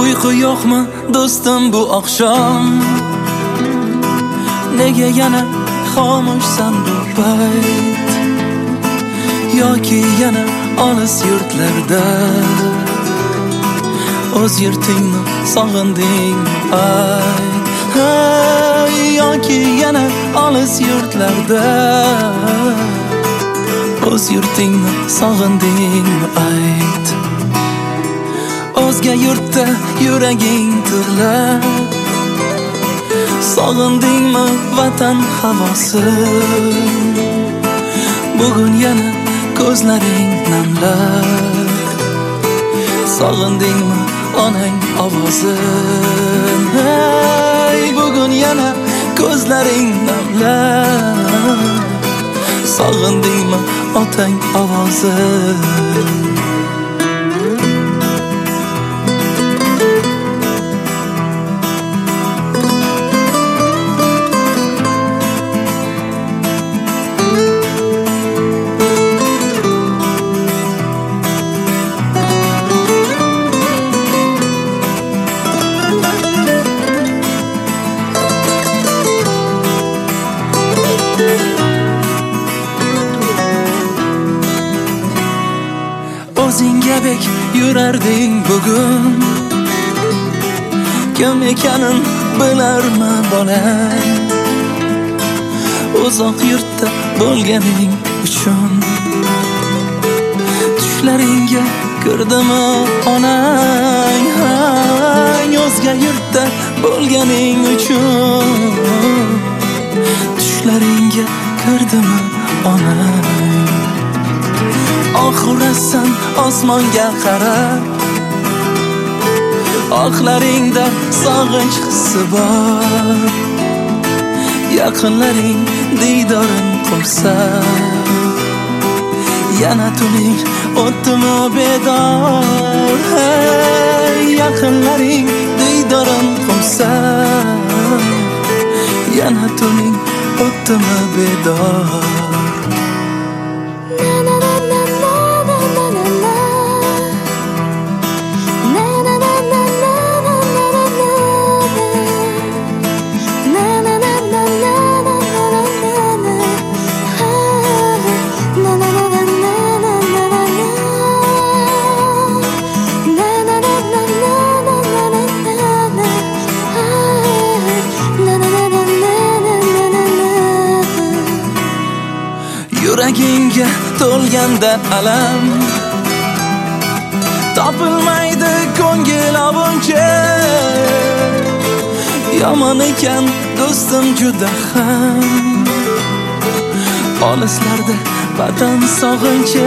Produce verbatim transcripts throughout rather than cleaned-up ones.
Uyqu yo'qmi do'stim bu oqshom? Nega yana xomushsan bu payt? Yoki yana olis yurtlarda o'z yurtingni sog'inding ayt. Hey, yoki yana olis yurtlarda o'z yurtingni sog'inding ayt. O'zga yurtda yuraging tirlar, sog'indingmi vatan havosi? Bugun yana ko'zlaring namlar, sog'indingmi onang ovozi? Hey, bugun yana ko'zlaring namlar, sog'indingmi otang ovozi? O'zingga bek yurarding bugun, kim ekanin bilarmi bolang? Uzoq yurtda bo'lganing uchun tushlaringga kirdimi onang? O'zga yurtda bo'lganing uchun tushlaringga kirdimi onang? Oxirasan osmonga qarab, oqlaringda sog'inch hissi bor. Yaqinlaring diydorin qilsa, yana tuning o'tdimi bedor? Hey, yaqinlaring diydorin qilsa, yana tuning o'tdimi bedor? Yuragingga to'lganda alam, topilmaydi ko'ngil ovunchi. Yomon ekan do'stim juda ham, olislarda vatan sog'inchi.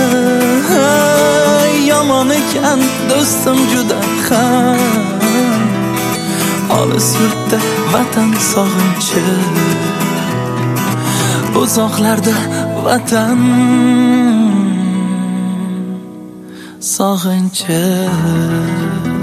Yomon ekan do'stim juda ham, olis yurtda vatan sog'inchi. Uzoqlarda vatan sog'inchi.